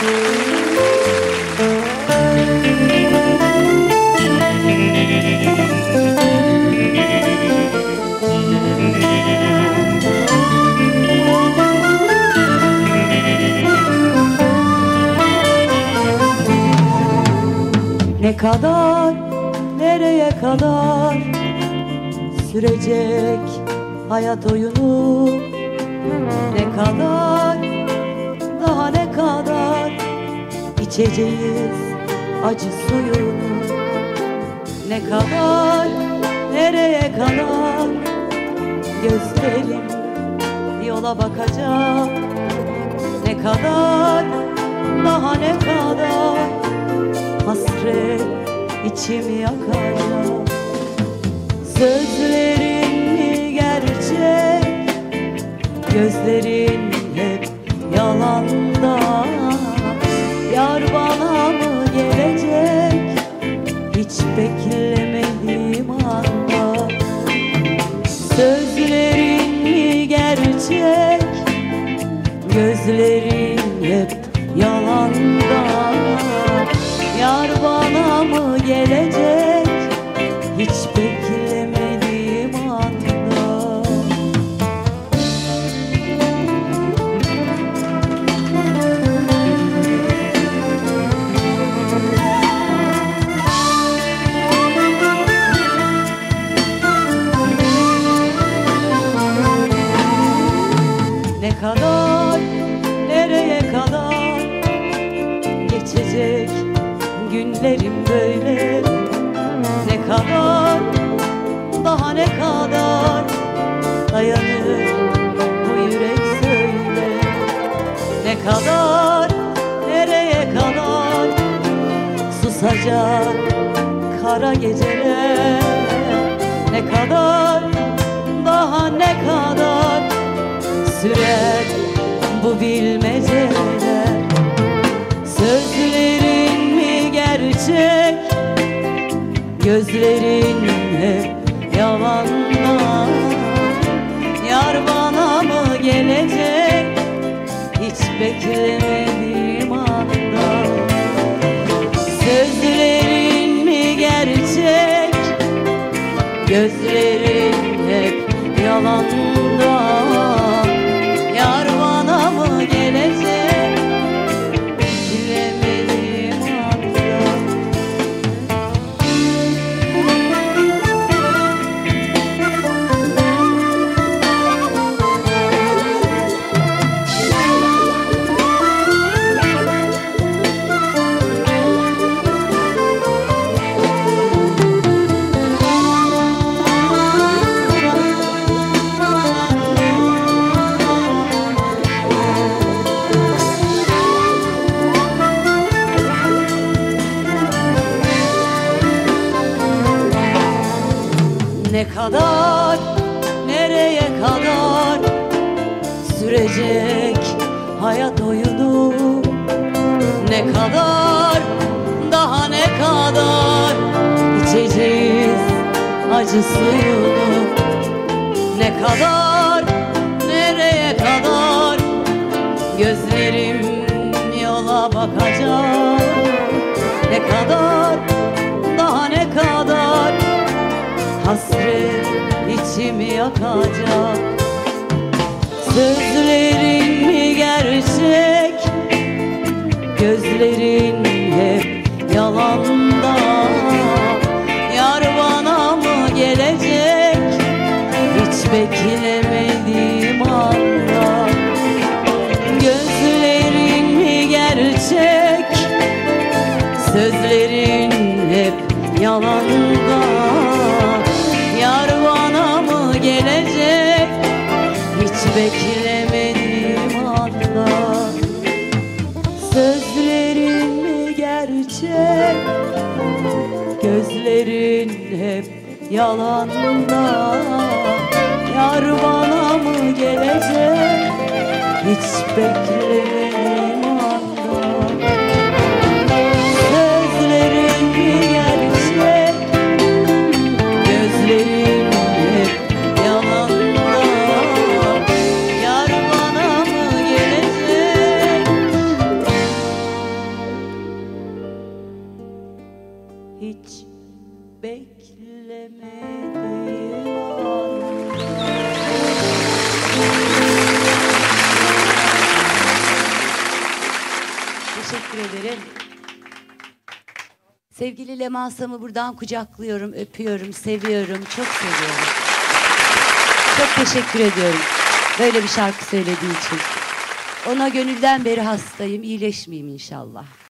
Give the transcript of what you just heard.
Ne kadar, nereye kadar sürecek hayat oyunu? Ne kadar, daha ne kadar içeceğiz acı suyunu? Ne kadar, nereye kadar gözlerim yola bakacak? Ne kadar, daha ne kadar hasret içimi yakacak? Sözlerin mi gerçek, gözlerin hep yalanda? Yar bana mı gelecek hiç beklemediğim anda? Sözlerin mi gerçek, gözlerin hep yalanda? Yar bana mı gelecek hiç beklemediğim anda? Ne kadar, nereye kadar geçecek günlerim böyle? Ne kadar, daha ne kadar dayanır bu yürek söyle? Ne kadar, nereye kadar susacak kara geceler? Ne kadar, daha ne kadar sürer bu bilmeceler? Sözlerin mi gerçek, gözlerin hep yalanda? Yar bana mı gelecek hiç beklemediğim anda? Sözlerin mi gerçek, gözlerin hep yalanda? Yar bana mı gelecek bilemediğim anda? Ne kadar, nereye kadar sürecek hayat oyunu? Ne kadar, daha ne kadar içeceğiz acı suyunu? Ne kadar, nereye kadar gözlerim yola bakacak? Ne kadar, daha ne kadar hasret içimi yakacak? Sözlerin mi gerçek, gözlerin hep yalanda? Yar bana mı gelecek hiç beklemediğim anda? Gözlerin mi gerçek, sözlerin hep yalanda? Yar bana mı gelecek hiç beklemediğim anda? Sözlerin mi gerçek, gözlerin hep yalanda? Yar bana mı gelecek hiç beklemediğim anda? Sözlerin mi gerçek, gözlerin hep yalanda? Yar bana mı gelecek hiç beklemediğim anda. Teşekkür ederim. Sevgili Lemansam'ı buradan kucaklıyorum, öpüyorum, seviyorum, çok seviyorum. Çok teşekkür ediyorum böyle bir şarkı söylediği için. Ona gönülden beri hastayım, iyileşmeyeyim inşallah.